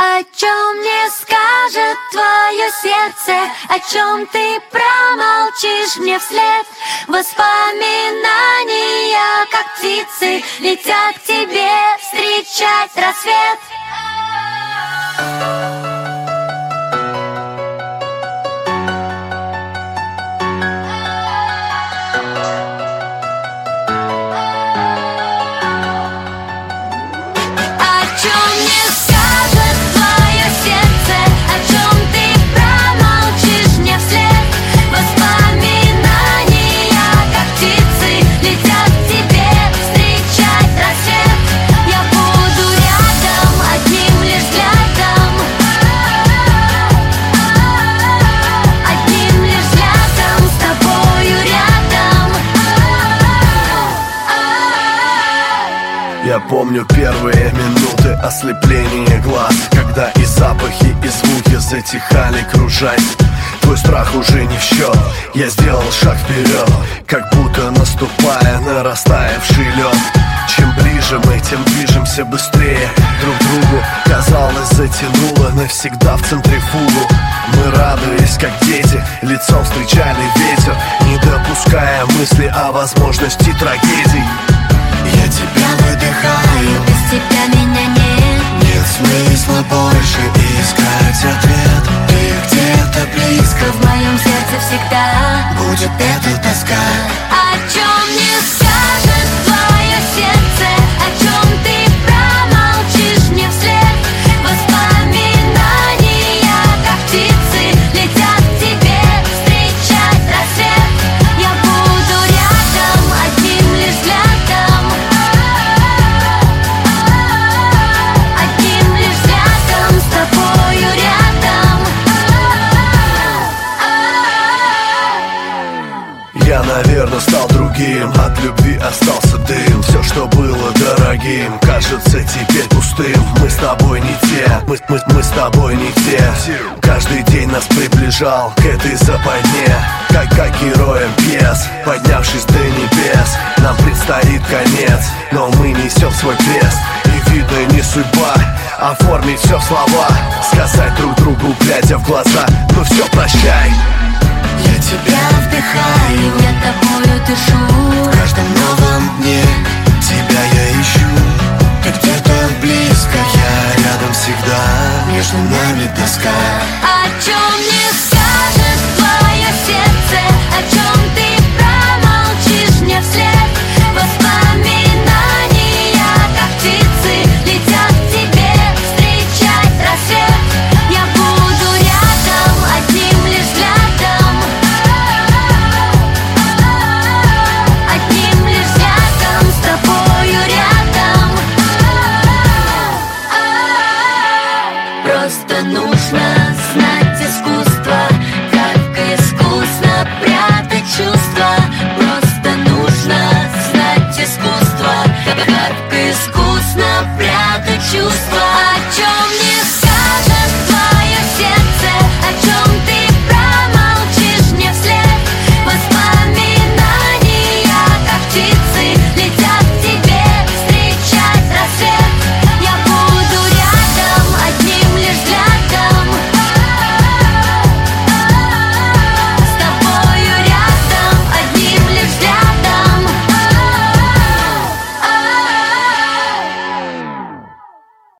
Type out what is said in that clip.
О чем мне скажет твое сердце, о чем ты промолчишь мне вслед? Воспоминания, как птицы, летят к тебе встречать рассвет. Я помню первые минуты ослепления глаз, когда и запахи, и звуки затихали, кружась. Твой страх уже не в счет, я сделал шаг вперед, как будто наступая на растаявший лед. Чем ближе мы, тем движемся быстрее друг к другу. Казалось, затянуло навсегда в центрифугу. Мы радуясь, как дети, лицом встречали ветер, не допуская мысли о возможности трагедий. Я тебя выдыхаю, без тебя меня нет. Нет смысла больше искать ответ. Ты где-то близко, в моем сердце всегда будет эта тоска. О чем мне скажет твое сердце, о чем ты промолчишь мне вслед? Воспоминания, как птицы, летят к тебе встречать рассвет. Я буду рядом, одним лишь взглядом, одним лишь взглядом, с тобою рядом. Я, наверное, стал другим, от любви остался дым. Все, что было дорогим, кажется теперь пустым. Мы с тобой не те, мы с тобой не те. Каждый день нас приближал к этой западне, как героям пьес, поднявшись до небес. Нам предстоит конец, но мы несем свой крест. И видно не судьба оформить все в слова, сказать друг другу, глядя в глаза: ну все, прощай. Я тебя вдыхаю, я тобою дышу. в каждом новом дне тебя я ищу. Ты где-то близко, я рядом всегда, между нами тоска. О чем мне скажет твое сердце, о чем ты промолчишь мне вслед? Воспоминания, как птицы, летят к тебе встречать рассвет. Я буду рядом, одним лишь взглядом, одним лишь взглядом, с тобою рядом. Просто нужно знать искусство.